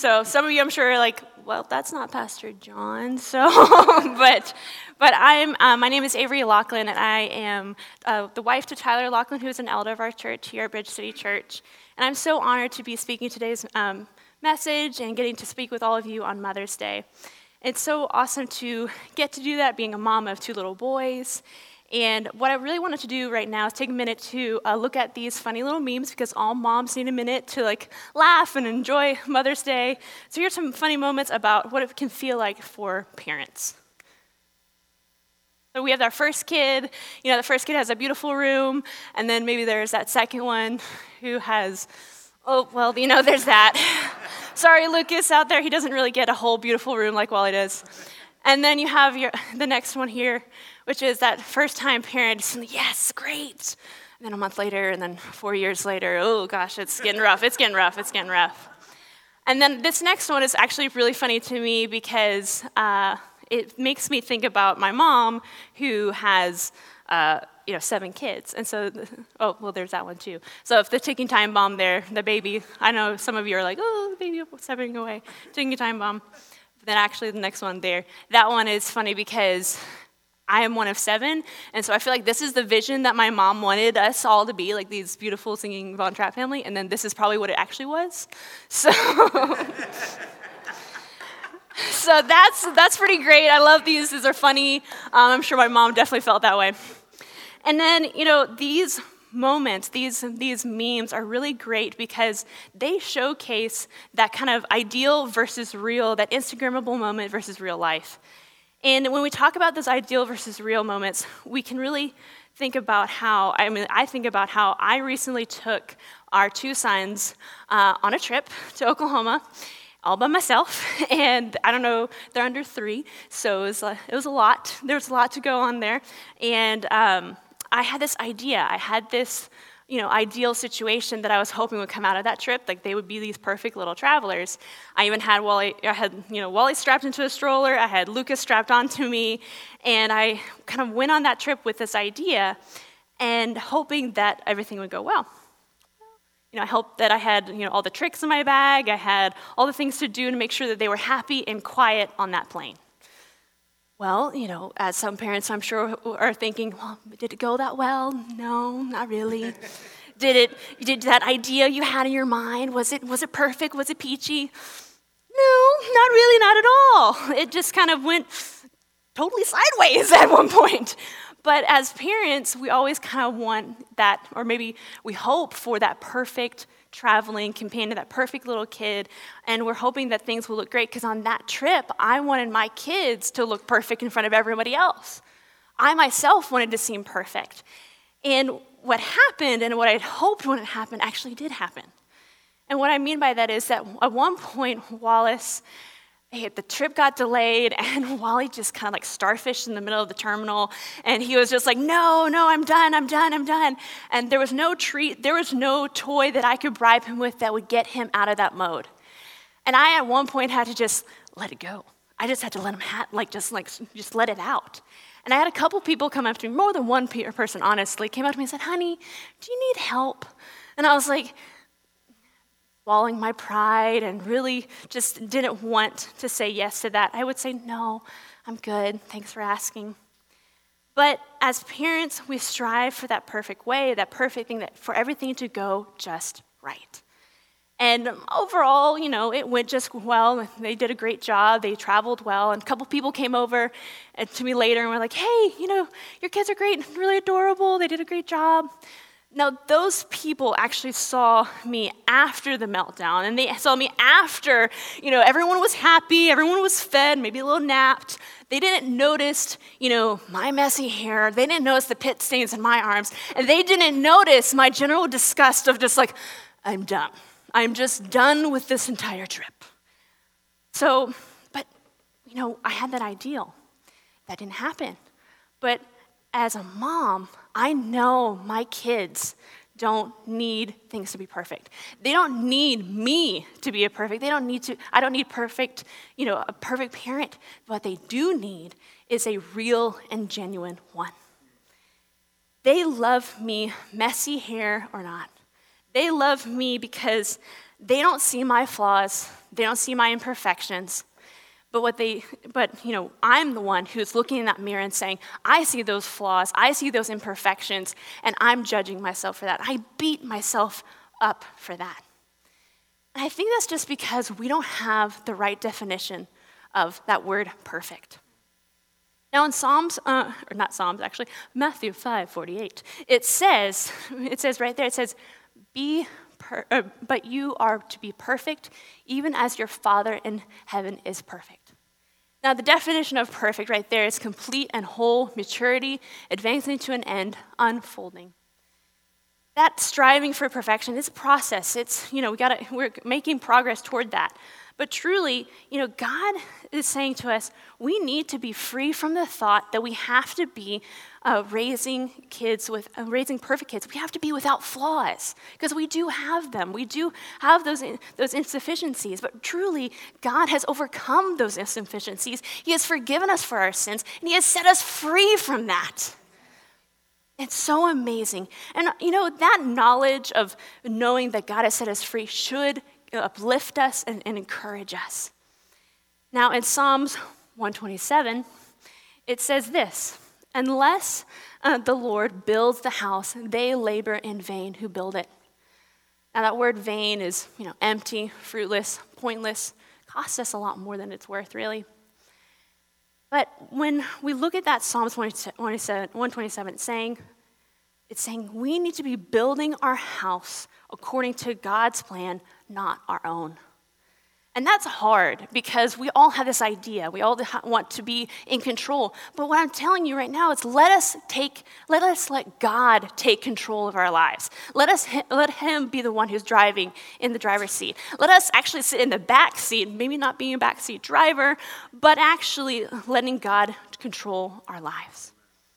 So some of you, I'm sure, are like, well, that's not Pastor John. So, but my name is Avery Lachlan, and I am the wife to Tyler Lachlan, who is an elder of our church here at Bridge City Church. And I'm so honored to be speaking today's message and getting to speak with all of you on Mother's Day. It's so awesome to get to do that, being a mom of 2 little boys. And what I really wanted to do right now is take a minute to look at these funny little memes, because all moms need a minute to laugh and enjoy Mother's Day. So here's some funny moments about what it can feel like for parents. So we have our first kid. The first kid has a beautiful room, and then maybe there's that second one who has, there's that. Sorry, Lucas out there, he doesn't really get a whole beautiful room like Wally does. And then you have the next one here, which is that first-time parent, yes, great. And then a month later, and then 4 years later, oh gosh, it's getting rough. And then this next one is actually really funny to me because it makes me think about my mom, who has 7 kids. And so, there's that one too. So if the ticking time bomb there, the baby, I know some of you are like, oh, the baby stepping away, ticking time bomb. But then actually the next one there, that one is funny because I am one of 7, and so I feel like this is the vision that my mom wanted us all to be, like these beautiful singing Von Trapp family, and then this is probably what it actually was. So, so that's pretty great. I love these. These are funny. I'm sure my mom definitely felt that way. And then, these moments, these memes are really great because they showcase that kind of ideal versus real, that Instagrammable moment versus real life. And when we talk about those ideal versus real moments, we can really think about I think about how I recently took our 2 sons on a trip to Oklahoma, all by myself. And I don't know, they're under 3, so it was a lot. There was a lot to go on there. And I had this idea. I had this ideal situation that I was hoping would come out of that trip. Like, they would be these perfect little travelers. I even had Wally. I had Wally strapped into a stroller. I had Lucas strapped onto me, and I kind of went on that trip with this idea, and hoping that everything would go well. I hoped that I had all the tricks in my bag. I had all the things to do to make sure that they were happy and quiet on that plane. Well, as some parents I'm sure are thinking, well, did it go that well? No, not really. Did that idea you had in your mind, was it perfect? Was it peachy? No, not really, not at all. It just kind of went totally sideways at one point. But as parents, we always kind of want that, or maybe we hope for that perfect traveling companion, that perfect little kid, and we're hoping that things will look great, because on that trip, I wanted my kids to look perfect in front of everybody else. I myself wanted to seem perfect. And what happened, and what I'd hoped wouldn't happen, actually did happen. And what I mean by that is that at one point, the trip got delayed, and Wally just kind of starfished in the middle of the terminal, and he was just like, no, I'm done. And there was no treat, there was no toy that I could bribe him with that would get him out of that mode. And I, at one point, had to just let it go. I just had to let him just let it out. And I had a couple people come up to me, more than one person, honestly, came up to me and said, honey, do you need help? And I was like, swallowing my pride, and really just didn't want to say yes to that. I would say, no, I'm good, thanks for asking. But as parents, we strive for that perfect way, that perfect thing, for everything to go just right. And overall, it went just well. They did a great job. They traveled well. And a couple people came over to me later and were like, hey, your kids are great, really adorable. They did a great job. Now, those people actually saw me after the meltdown, and they saw me after, everyone was happy, everyone was fed, maybe a little napped. They didn't notice, my messy hair. They didn't notice the pit stains in my arms, and they didn't notice my general disgust of just I'm done. I'm just done with this entire trip. So, but, I had that ideal. That didn't happen. But as a mom, I know my kids don't need things to be perfect. They don't need me to be I don't need perfect, a perfect parent. What they do need is a real and genuine one. They love me, messy hair or not. They love me because they don't see my flaws, they don't see my imperfections. But I'm the one who's looking in that mirror and saying, I see those flaws, I see those imperfections, and I'm judging myself for that. I beat myself up for that. And I think that's just because we don't have the right definition of that word perfect. Now in Matthew 5:48, it says right there, it says, but you are to be perfect, even as your Father in heaven is perfect. Now, the definition of perfect right there is complete and whole maturity, advancing to an end, unfolding. That striving for perfection is a process. It's, we're making progress toward that. But truly, God is saying to us, we need to be free from the thought that we have to be raising perfect kids. We have to be without flaws, because we do have them. We do have those insufficiencies. But truly, God has overcome those insufficiencies. He has forgiven us for our sins, and He has set us free from that. It's so amazing. And, that knowledge of knowing that God has set us free should uplift us and encourage us. Now, in Psalms 127, it says this, unless the Lord builds the house, they labor in vain who build it. Now, that word vain is, empty, fruitless, pointless, costs us a lot more than it's worth, really. But when we look at that Psalms 127, it's saying we need to be building our house according to God's plan, not our own. And that's hard because we all have this idea. We all want to be in control. But what I'm telling you right now is let us let God take control of our lives. Let Him be the one who's driving in the driver's seat. Let us actually sit in the back seat, maybe not being a backseat driver, but actually letting God control our lives.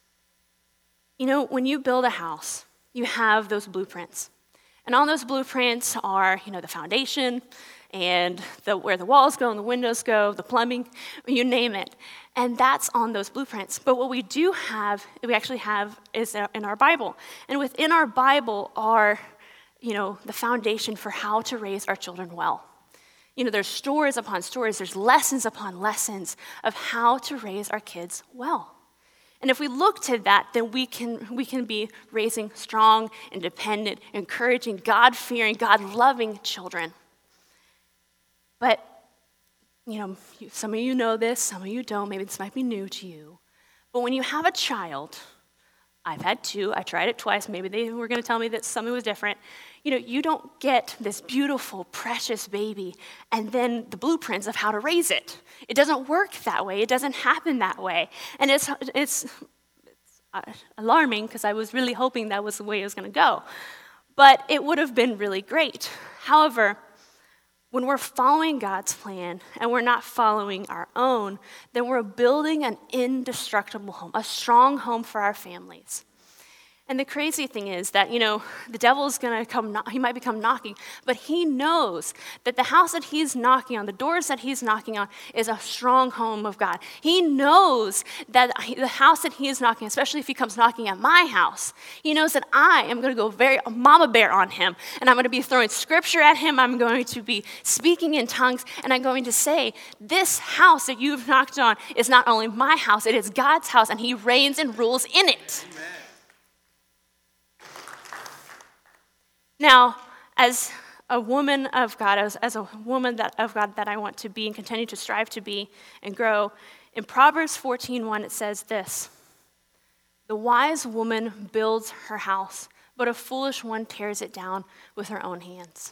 When you build a house, you have those blueprints. And on those blueprints are, the foundation and where the walls go and the windows go, the plumbing, you name it. And that's on those blueprints. But what we actually have is in our Bible. And within our Bible are, the foundation for how to raise our children well. There's stories upon stories, there's lessons upon lessons of how to raise our kids well. And if we look to that, then we can be raising strong, independent, encouraging, God-fearing, God-loving children. But, some of you know this, some of you don't. Maybe this might be new to you. But when you have a child, I've had two. I tried it twice. Maybe they were going to tell me that something was different. You don't get this beautiful, precious baby and then the blueprints of how to raise it. It doesn't work that way. It doesn't happen that way. And it's alarming because I was really hoping that was the way it was going to go. But it would have been really great. However, when we're following God's plan and we're not following our own, then we're building an indestructible home, a strong home for our families. And the crazy thing is that, the devil is going to come, he might become knocking, but he knows that the house that he's knocking on, the doors that he's knocking on, is a strong home of God. He knows that the house that he is knocking, especially if he comes knocking at my house, he knows that I am going to go very mama bear on him, and I'm going to be throwing scripture at him, I'm going to be speaking in tongues, and I'm going to say, this house that you've knocked on is not only my house, it is God's house, and he reigns and rules in it. Amen. Now, as a woman of God, as a woman of God that I want to be and continue to strive to be and grow, in Proverbs 14:1 it says this, the wise woman builds her house, but a foolish one tears it down with her own hands.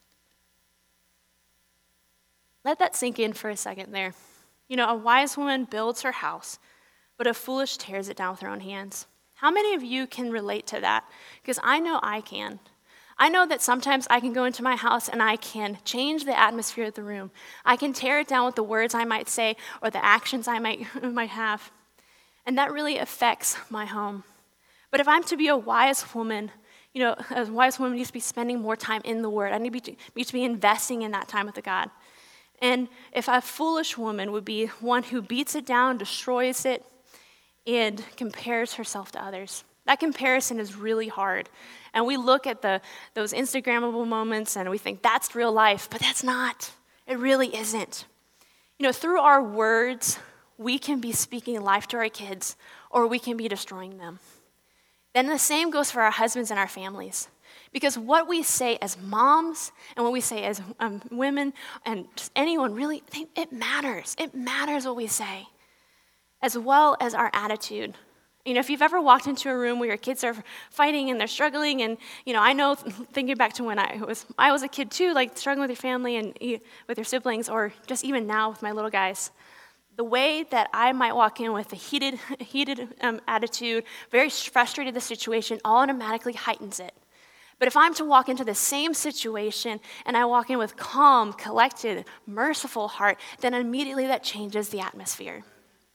Let that sink in for a second there. A wise woman builds her house, but a foolish tears it down with her own hands. How many of you can relate to that? Because I know I can. I know that sometimes I can go into my house and I can change the atmosphere of the room. I can tear it down with the words I might say or the actions I might have. And that really affects my home. But if I'm to be a wise woman, a wise woman needs to be spending more time in the Word. I need to be investing in that time with the God. And if a foolish woman would be one who beats it down, destroys it, and compares herself to others. That comparison is really hard. And we look at those Instagrammable moments and we think that's real life, but that's not. It really isn't. Through our words, we can be speaking life to our kids, or we can be destroying them. Then the same goes for our husbands and our families. Because what we say as moms and what we say as women and just anyone, really, it matters. It matters what we say, as well as our attitude. If you've ever walked into a room where your kids are fighting and they're struggling, and I know, thinking back to when I was a kid too, like struggling with your family and with your siblings, or just even now with my little guys, the way that I might walk in with a heated attitude, very frustrated with the situation, automatically heightens it. But if I'm to walk into the same situation and I walk in with calm, collected, merciful heart, then immediately that changes the atmosphere.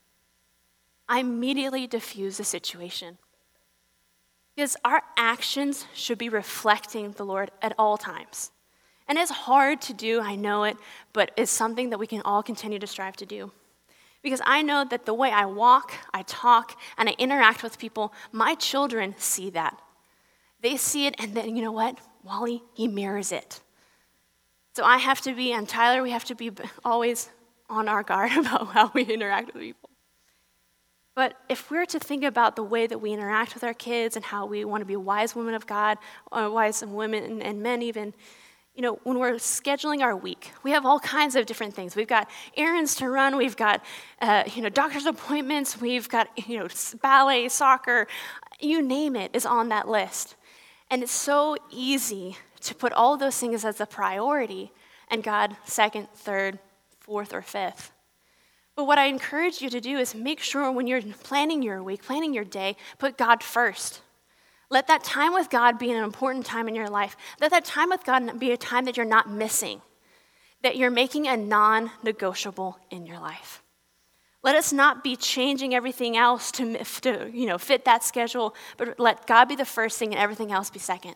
I immediately diffuse the situation. Because our actions should be reflecting the Lord at all times. And it's hard to do, I know it, but it's something that we can all continue to strive to do. Because I know that the way I walk, I talk, and I interact with people, my children see that. They see it, and then, you know what? Wally, he mirrors it. So I have to be, and Tyler, we have to be always on our guard about how we interact with people. But if we're to think about the way that we interact with our kids and how we want to be wise women of God, or wise women and men even, when we're scheduling our week, we have all kinds of different things. We've got errands to run. We've got, doctor's appointments. We've got, ballet, soccer, you name it is on that list. And it's so easy to put all of those things as a priority and God second, third, fourth, or fifth. But what I encourage you to do is make sure when you're planning your week, planning your day, put God first. Let that time with God be an important time in your life. Let that time with God be a time that you're not missing, that you're making a non-negotiable in your life. Let us not be changing everything else to fit that schedule, but let God be the first thing and everything else be second.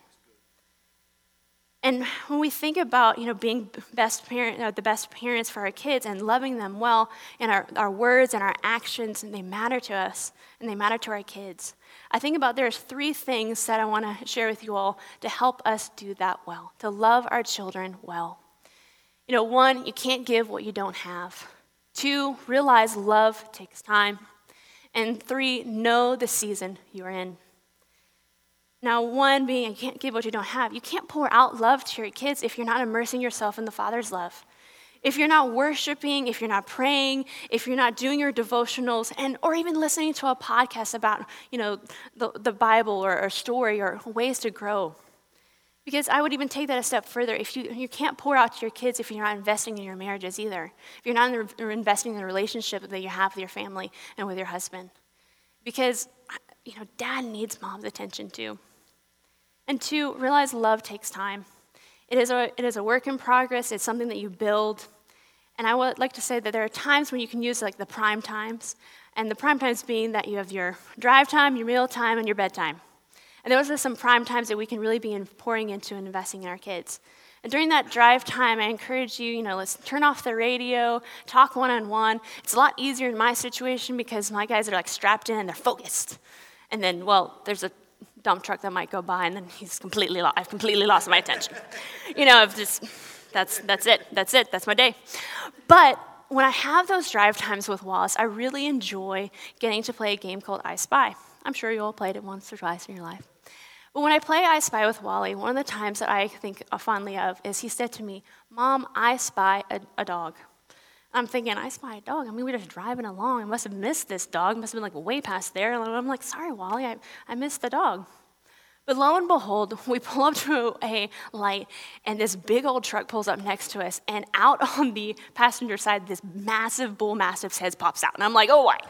And when we think about, being the best parents for our kids and loving them well, and our words and our actions, and they matter to us, and they matter to our kids, I think about there's 3 things that I want to share with you all to help us do that well, to love our children well. 1, you can't give what you don't have. 2, realize love takes time. And 3, know the season you're in. Now, 1 being, you can't give what you don't have. You can't pour out love to your kids if you're not immersing yourself in the Father's love. If you're not worshiping, if you're not praying, if you're not doing your devotionals, or even listening to a podcast about, the Bible or a story or ways to grow. Because I would even take that a step further. If you can't pour out to your kids if you're not investing in your marriages either. If you're not investing in the relationship that you have with your family and with your husband. Because, dad needs mom's attention too. And 2, realize love takes time. It is a work in progress. It's something that you build. And I would like to say that there are times when you can use like the prime times. And the prime times being that you have your drive time, your meal time, and your bedtime. And those are some prime times that we can really be pouring into and investing in our kids. And during that drive time, I encourage you, let's turn off the radio, talk one-on-one. It's a lot easier in my situation because my guys are like strapped in and they're focused. And then, there's a dump truck that might go by, and then I've completely lost my attention. That's it. That's my day. But when I have those drive times with Wallace, I really enjoy getting to play a game called I Spy. I'm sure you all played it once or twice in your life. But when I play I Spy with Wally, one of the times that I think fondly of is he said to me, "Mom, I spy a dog." I'm thinking, I spy a dog? We were just driving along. I must have missed this dog. Must have been way past there. And I'm like, sorry, Wally, I missed the dog. But lo and behold, we pull up to a light, and this big old truck pulls up next to us, and out on the passenger side, this massive bull mastiff's head pops out. And I'm like, oh, why?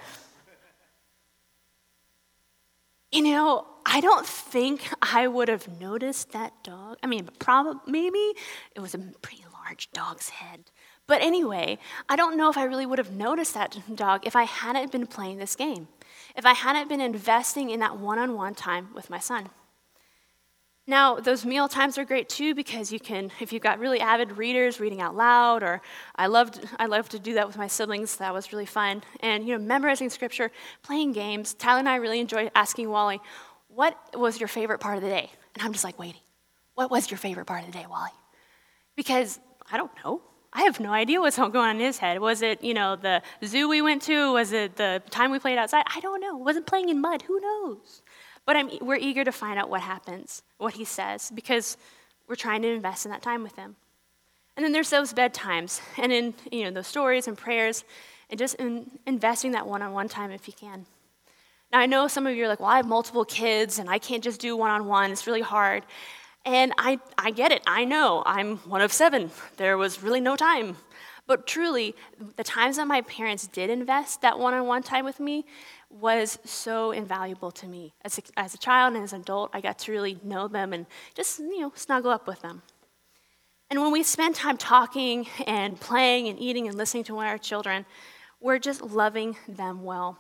I don't think I would have noticed that dog. Maybe it was a pretty large dog's head. But anyway, I don't know if I really would have noticed that dog if I hadn't been playing this game, if I hadn't been investing in that one-on-one time with my son. Now, those meal times are great too because you can, if you've got really avid readers, reading out loud, or I love to do that with my siblings. That was really fun. And, memorizing scripture, playing games. Tyler and I really enjoyed asking Wally, what was your favorite part of the day? And I'm just like waiting. What was your favorite part of the day, Wally? Because I don't know. I have no idea what's going on in his head. Was it, the zoo we went to? Was it the time we played outside? I don't know. Was it playing in mud? Who knows? But we're eager to find out what happens, what he says, because we're trying to invest in that time with him. And then there's those bedtimes, and in those stories and prayers, and just investing that one-on-one time if you can. Now I know some of you are like, well, I have multiple kids, and I can't just do one-on-one. It's really hard. And I get it. I know. I'm one of 7. There was really no time. But truly, the times that my parents did invest that one-on-one time with me was so invaluable to me. As a child and as an adult, I got to really know them and just, snuggle up with them. And when we spend time talking and playing and eating and listening to our children, we're just loving them well.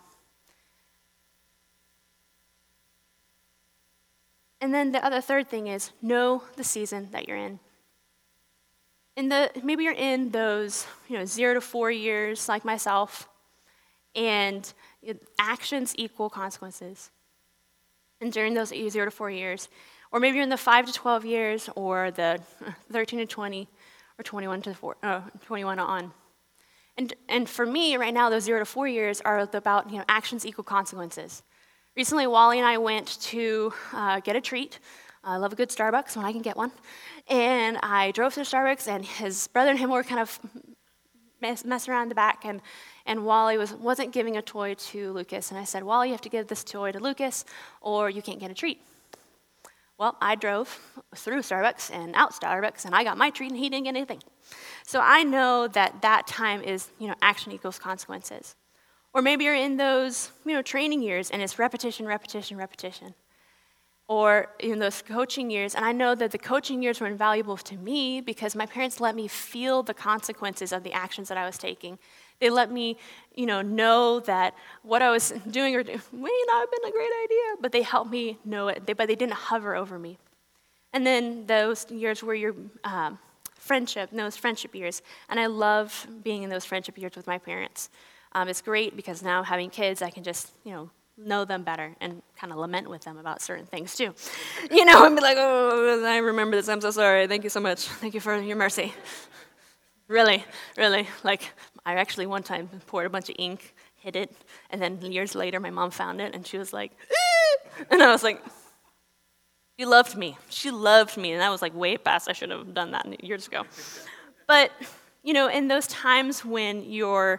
And then the third thing is know the season that you're in. Maybe you're in those 0 to 4 years like myself, and actions equal consequences. And during those 0 to 4 years, or maybe you're in the 5 to 12 years, or the 13 to 20, or 21 on. And for me, right now, those 0 to 4 years are about actions equal consequences. Recently, Wally and I went to get a treat. I love a good Starbucks when I can get one. And I drove to Starbucks, and his brother and him were kind of messing around in the back, and Wally wasn't giving a toy to Lucas. And I said, Wally, you have to give this toy to Lucas, or you can't get a treat. Well, I drove through Starbucks and out Starbucks, and I got my treat, and he didn't get anything. So I know that time is, action equals consequences. Or maybe you're in those, training years, and it's repetition, repetition, repetition. Or in those coaching years, and I know that the coaching years were invaluable to me because my parents let me feel the consequences of the actions that I was taking. They let me, know that what I was doing may not have been a great idea, but they helped me know it, but they didn't hover over me. And then those years were your those friendship years, and I love being in those friendship years with my parents. It's great because now having kids, I can just, know them better and kind of lament with them about certain things too. And be like, oh, I remember this. I'm so sorry. Thank you so much. Thank you for your mercy. Really, really. Like, I actually one time poured a bunch of ink, hid it, and then years later my mom found it, and she was like, and I was like, she loved me. She loved me, and that was like way past. I should have done that years ago. But, in those times when you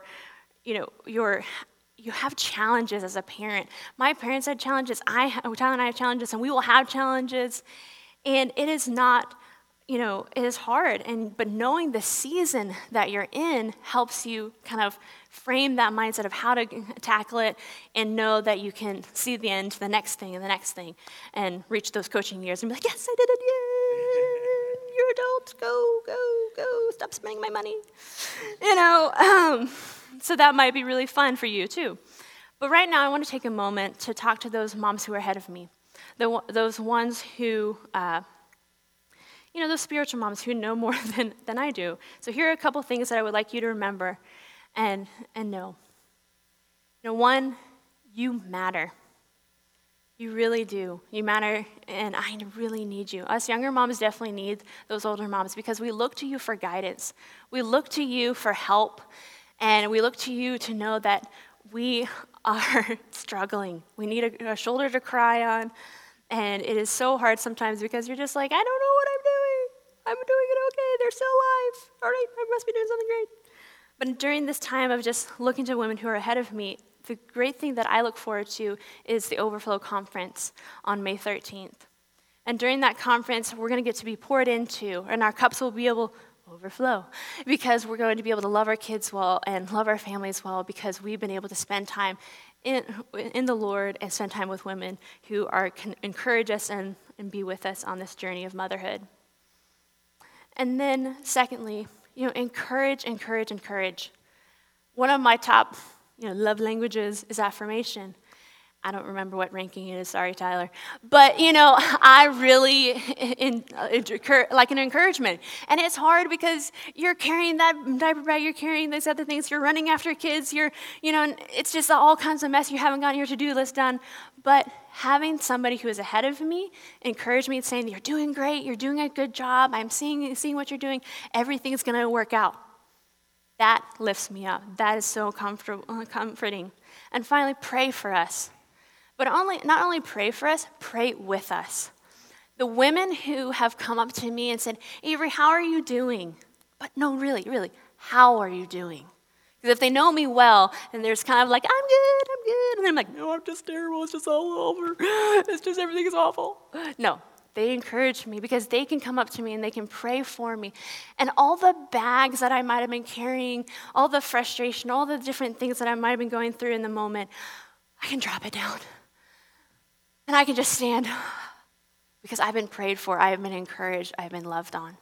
have challenges as a parent. My parents had challenges. Tyler and I have challenges, and we will have challenges. And it is not, it is hard. But knowing the season that you're in helps you kind of frame that mindset of how to tackle it and know that you can see the end to the next thing and the next thing and reach those coaching years and be like, yes, I did it. Yeah, you're adults. Go, go, go. Stop spending my money. So that might be really fun for you too. But right now I want to take a moment to talk to those moms who are ahead of me, those ones who, those spiritual moms who know more than I do. So here are a couple things that I would like you to remember and know. One, you matter. You really do. You matter, and I really need you. Us younger moms definitely need those older moms because we look to you for guidance. We look to you for help. And we look to you to know that we are struggling. We need a shoulder to cry on. And it is so hard sometimes because you're just like, I don't know what I'm doing. I'm doing it okay. They're still alive. All right, I must be doing something great. But during this time of just looking to women who are ahead of me, the great thing that I look forward to is the Overflow Conference on May 13th. And during that conference, we're going to get to be poured into, and our cups will be able overflow because we're going to be able to love our kids well and love our families well because we've been able to spend time in the Lord and spend time with women who can encourage us and be with us on this journey of motherhood. And then secondly, encourage. One of my top love languages is affirmation. I don't remember what ranking it is, sorry, Tyler. But, I really like an encouragement. And it's hard because you're carrying that diaper bag, you're carrying these other things, you're running after kids, and it's just all kinds of mess. You haven't gotten your to-do list done. But having somebody who is ahead of me encourage me, saying, you're doing great, you're doing a good job, I'm seeing what you're doing, everything's going to work out. That lifts me up. That is so comforting. And finally, pray for us. But not only pray for us, pray with us. The women who have come up to me and said, Avery, how are you doing? But no, really, how are you doing? Because if they know me well, then there's kind of like, I'm good. And then I'm like, no, I'm just terrible. It's just all over. It's just everything is awful. No, they encourage me because they can come up to me and they can pray for me. And all the bags that I might have been carrying, all the frustration, all the different things that I might have been going through in the moment, I can drop it down. And I can just stand because I've been prayed for, I have been encouraged, I've been loved on.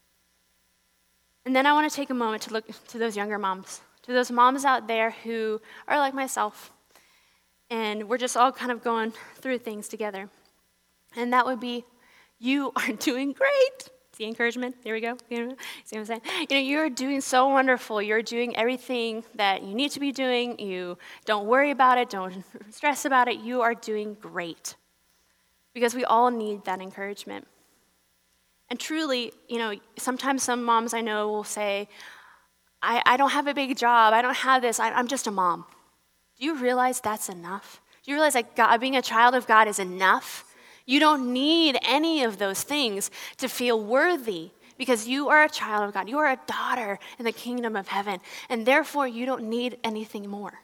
And then I want to take a moment to look to those younger moms, to those moms out there who are like myself, and we're just all kind of going through things together. And that would be, you are doing great. See encouragement? There we go. See what I'm saying? You're doing so wonderful. You're doing everything that you need to be doing. You don't worry about it. Don't stress about it. You are doing great. Because we all need that encouragement. And truly, sometimes some moms I know will say, I don't have a big job. I don't have this. I'm just a mom. Do you realize that's enough? Do you realize that God, being a child of God is enough? You don't need any of those things to feel worthy because you are a child of God. You are a daughter in the kingdom of heaven, and therefore you don't need anything more.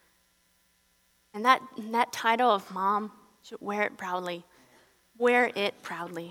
And that title of mom, should wear it proudly. Wear it proudly.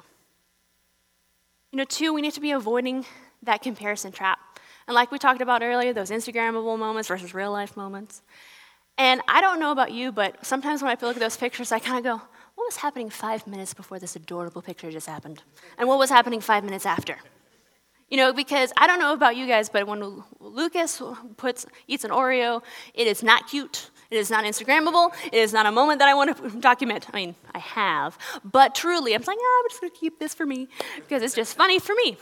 Two, we need to be avoiding that comparison trap. And like we talked about earlier, those Instagrammable moments versus real life moments. And I don't know about you, but sometimes when I look at those pictures, I kind of go, what was happening 5 minutes before this adorable picture just happened? And what was happening 5 minutes after? Because I don't know about you guys, but when Lucas eats an Oreo, it is not cute. It is not Instagrammable. It is not a moment that I want to document. I mean, I have. But truly, I'm like, I'm just going to keep this for me because it's just funny for me.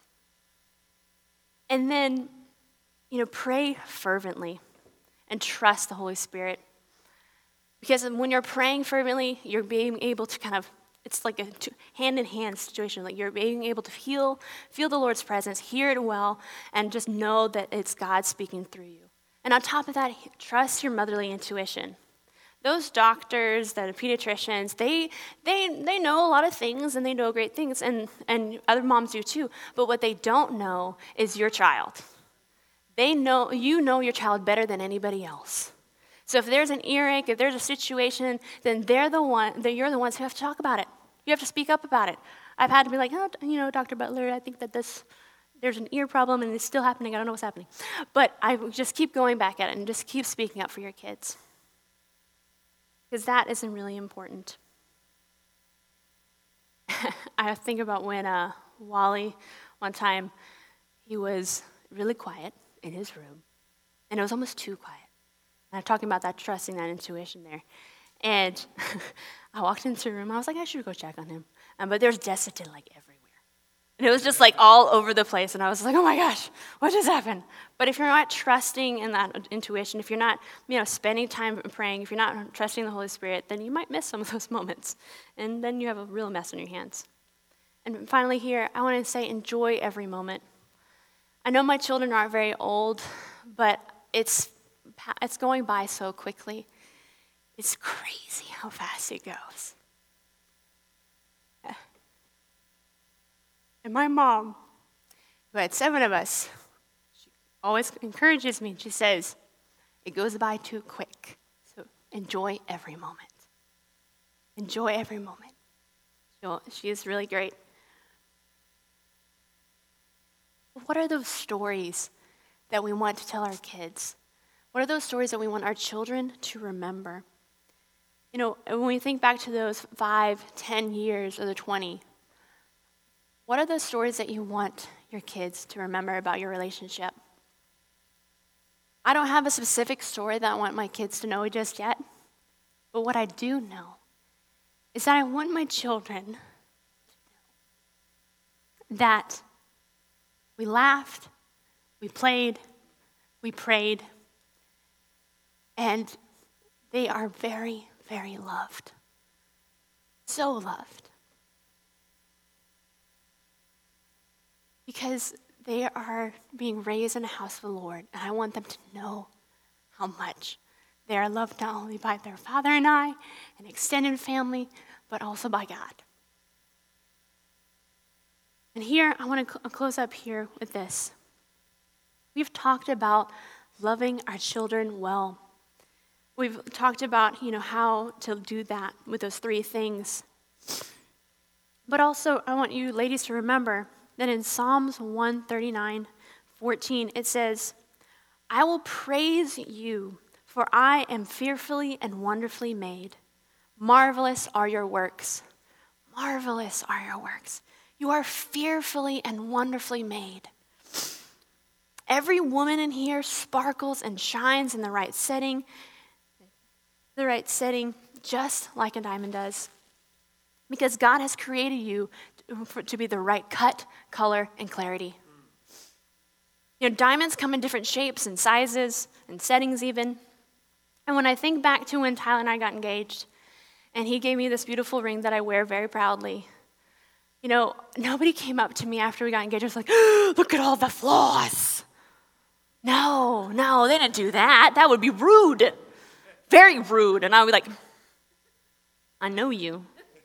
And then, pray fervently and trust the Holy Spirit. Because when you're praying fervently, you're being able to it's like a hand-in-hand situation. Like you're being able to feel the Lord's presence, hear it well, and just know that it's God speaking through you. And on top of that, trust your motherly intuition. Those doctors, the pediatricians, they know a lot of things and they know great things, and other moms do too. But what they don't know is your child. You know your child better than anybody else. So if there's an earache, if there's a situation, then you're the ones who have to talk about it. You have to speak up about it. I've had to be like, Dr. Butler, I think that there's an ear problem and it's still happening. I don't know what's happening. But I just keep going back at it and just keep speaking up for your kids. Because that is really important. I think about when Wally, one time, he was really quiet in his room. And it was almost too quiet. And I'm talking about that trusting, that intuition there. And I walked into the room. I was like, I should go check on him. But there's Desitin everywhere. And it was just all over the place. And I was like, oh my gosh, what just happened? But if you're not trusting in that intuition, if you're not spending time praying, if you're not trusting the Holy Spirit, then you might miss some of those moments. And then you have a real mess on your hands. And finally here, I want to say enjoy every moment. I know my children aren't very old, but it's going by so quickly. It's crazy how fast it goes. And my mom, who had 7 of us, she always encourages me. She says, it goes by too quick. So enjoy every moment. Enjoy every moment. She is really great. What are those stories that we want to tell our kids? What are those stories that we want our children to remember? When we think back to those 5, 10 years, or the 20, what are those stories that you want your kids to remember about your relationship? I don't have a specific story that I want my kids to know just yet, but what I do know is that I want my children to know that we laughed, we played, we prayed, and they are very, very loved. so loved. Because they are being raised in a house of the Lord, and I want them to know how much they are loved not only by their father and I, an extended family, but also by God. And here, I want to close up here with this. We've talked about loving our children well. We've talked about, how to do that with those three things. But also, I want you ladies to remember that in Psalms 139:14, it says, I will praise you, for I am fearfully and wonderfully made. Marvelous are your works. Marvelous are your works. You are fearfully and wonderfully made. Every woman in here sparkles and shines in the right setting, just like a diamond does. Because God has created you to be the right cut, color, and clarity. Diamonds come in different shapes and sizes and settings even. And when I think back to when Tyler and I got engaged, and he gave me this beautiful ring that I wear very proudly, nobody came up to me after we got engaged and was like, look at all the flaws. No, they didn't do that. That would be rude. Very rude. And I would be like, I know you.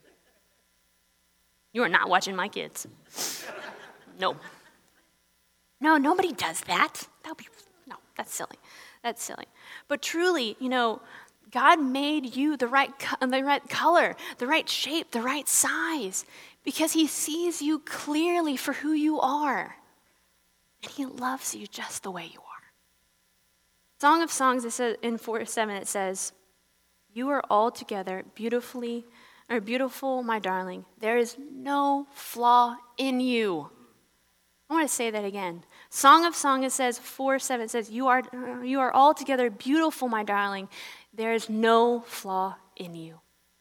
You are not watching my kids. No, nobody does that. That's silly. But truly, God made you the right color, the right shape, the right size, because he sees you clearly for who you are. And he loves you just the way you are. Song of Songs, it says, in 4:7, it says, you are altogether beautiful, my darling. There is no flaw in you. I want to say that again. Song of Songs, it says, 4:7, it says, you are altogether beautiful, my darling. There is no flaw in you.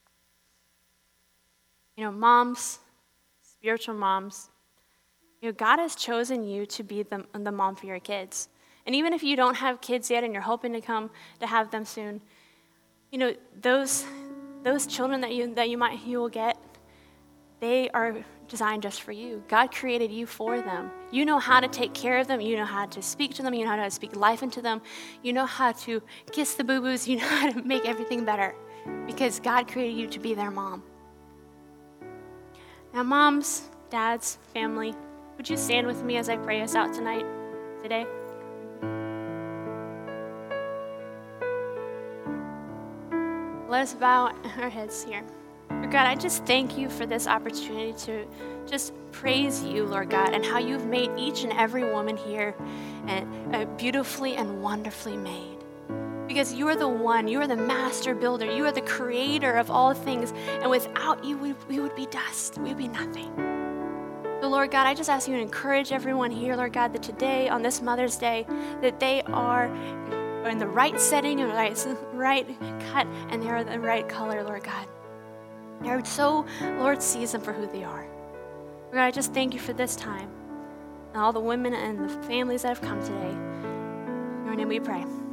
Moms, spiritual moms, God has chosen you to be the mom for your kids. And even if you don't have kids yet and you're hoping to have them soon, those children that you will get, they are designed just for you. God created you for them. You know how to take care of them. You know how to speak to them. You know how to speak life into them. You know how to kiss the boo-boos. You know how to make everything better because God created you to be their mom. Now, moms, dads, family, would you stand with me as I pray us out today? Let us bow our heads here. Lord God, I just thank you for this opportunity to just praise you, Lord God, and how you've made each and every woman here beautifully and wonderfully made. Because you are the one, you are the master builder, you are the creator of all things, and without you, we would be dust, we would be nothing. So Lord God, I just ask you to encourage everyone here, Lord God, that today, on this Mother's Day, that they are in the right setting, and the right cut, and they are the right color, Lord God. Lord sees them for who they are. Lord God, I just thank you for this time, and all the women and the families that have come today. In your name we pray.